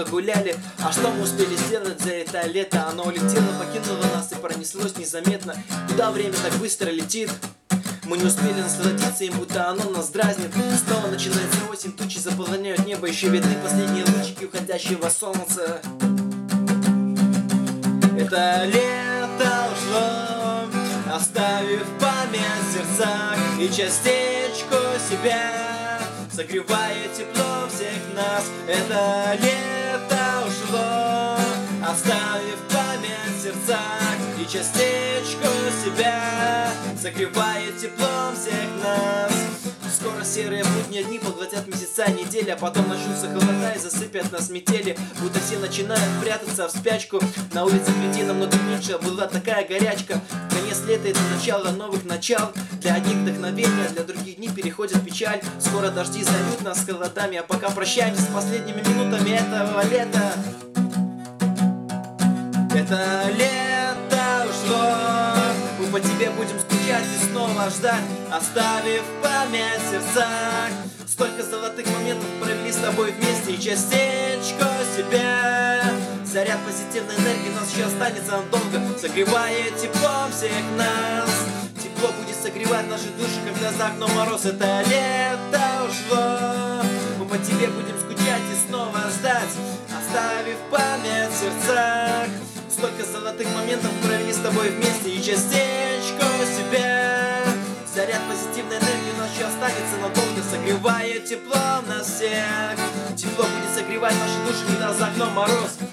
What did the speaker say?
гуляли. А что мы успели сделать за это лето? Оно улетело, покинуло нас и пронеслось незаметно. Куда время так быстро летит? Мы не успели насладиться им, будто оно нас дразнит. Снова начинается осень, тучи заполоняют небо. Еще видны последние лучики уходящего солнца. Это лето ушло, оставив память в сердцах и частичку себя, согревая тепло всех нас. Это лето ушло, оставив память в сердцах и частичку себя, согревая теплом всех нас. Скоро серые будние дни поглотят месяца и недели, а потом начнутся холода и засыпят нас метели. Будто все начинают прятаться в спячку. На улице людей намного меньше, а была такая горячка. Конец лета — это начало новых начал. Для одних вдохновение, для других дни переходит печаль. Скоро дожди зальют нас холодами, а пока прощаемся с последними минутами этого лета. Это лето ушло, мы по тебе будем скучать и снова ждать, оставив память в сердцах. Столько золотых моментов провели с тобой вместе и частичку себя. Заряд позитивной энергии у нас еще останется надолго, согревая теплом всех нас. Тепло будет согревать наши души, когда за окном мороз. Это лето ушло, мы по тебе будем скучать и снова ждать, оставив память в сердцах. Столько золотых моментов провели с тобой вместе и частичку себя. Заряд позитивной энергии у нас еще останется надолго, согревая теплом нас всех. Тепло будет согревать наши души, когда за окном мороз.